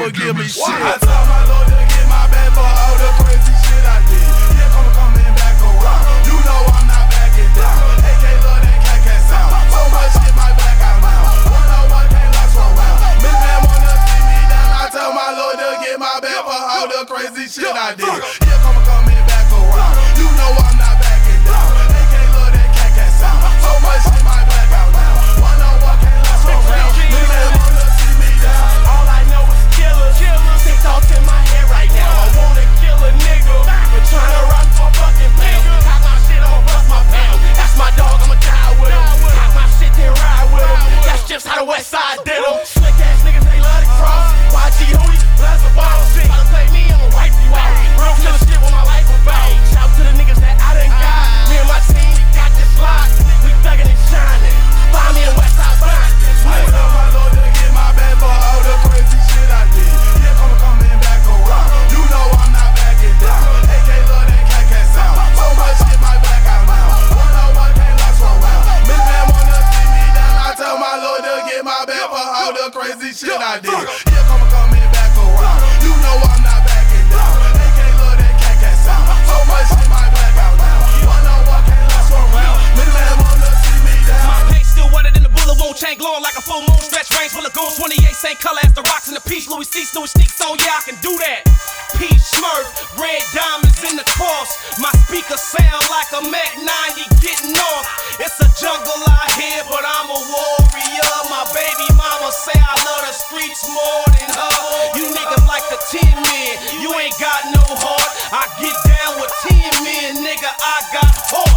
forgive me shit. I tell my Lord to get my back for all the crazy shit I did. Yeah, coming back around. You know I'm not backing down. AK love that cat sound. So much shit my back out now. 101 can't last one round. Miss man wanna see me down. I tell my Lord to get my back for all the crazy shit I did. Yeah, coming back around. You know I'm not backing down. AK love that cat sound. So much shit my back out now. 101 can't last one round. Miss man wanna see me down. All I know is killers. Sick thoughts in my head right now. I wanna kill a nigga, but tryna run for fucking pounds. Cock my shit, I'ma bust my pound. That's my dog, I'ma die with him. Cock my shit, then ride with him. That's just how the West Side did him. Slick ass niggas, they love to cross. YG Hootie, bless the ball. Try to play me, I'ma wipe you out. Real killer shit with my life about. Shout to the niggas that I done got. Me and my team, we got this lock. We thuggin' and shining. Find me in West Side Blind. I tell my Lord to get my back for all the crazy shit I did. Yeah, coming back around. You know I'm not backing down. AK love that cat sound. So much shit my back out now. 101 can't last one round. Miss man wanna see me down. I tell my Lord to get my back for all the crazy shit I did. Yeah, coming back around. You know I'm not backing down. AK love that cat sound. So much shit my back out now. 101 can't last one round. Miss man wanna see me down. My paint still wetter than the bullet wound chain, glowing like a full moon. Stretch range full of goons, 28 same color as the rocks in the peach. Louis C. Louis sneaks on, yeah, I can do that. Peach Smurf, red diamonds in the cross. My speaker sound like a Mac 90 getting off. It's a jungle out here, but I'm a warrior. My baby mama say I love the streets more than her. You niggas like the 10 men, you ain't got no heart. I get down with 10 men, nigga, I got heart.